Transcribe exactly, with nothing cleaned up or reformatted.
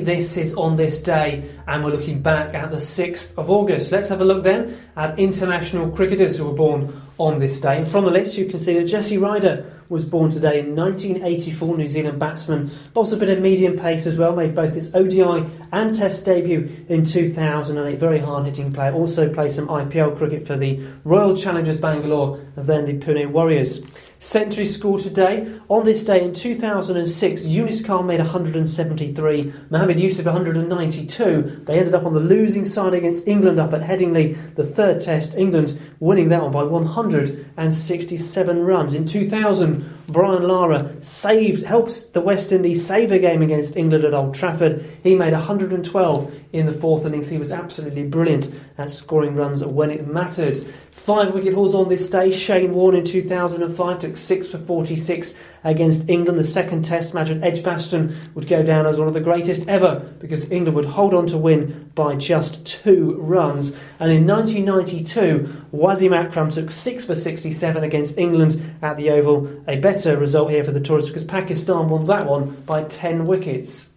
this is On This Day, and we're looking back at the sixth of August. Let's have a look then at international cricketers who were born on this day. And from the list you can see that Jesse Ryder was born today in nineteen eighty-four, New Zealand batsman. Boss a bit of medium pace as well, made both his O D I and Test debut in two thousand eight. Very hard-hitting player. Also played some I P L cricket for the Royal Challengers Bangalore and then the Pune Warriors. Century score today. On this day in two thousand six, Yunis Khan made one hundred seventy-three, Mohammed Yusuf one hundred ninety-two. They ended up on the losing side against England up at Headingley, the third test. England winning that one by one hundred sixty-seven runs. In two thousand, Brian Lara saved, helps the West Indies save a game against England at Old Trafford. He made one hundred twelve in the fourth innings. He was absolutely brilliant at scoring runs when it mattered. Five wicket hauls on this day. Shane Warne in two thousand five took six for forty-six against England. The second test match at Edgbaston would go down as one of the greatest ever because England would hold on to win by just two runs. And in nineteen ninety-two, Wasim Akram took six for sixty-seven against England at the Oval. A better result here for the tourists because Pakistan won that one by ten wickets.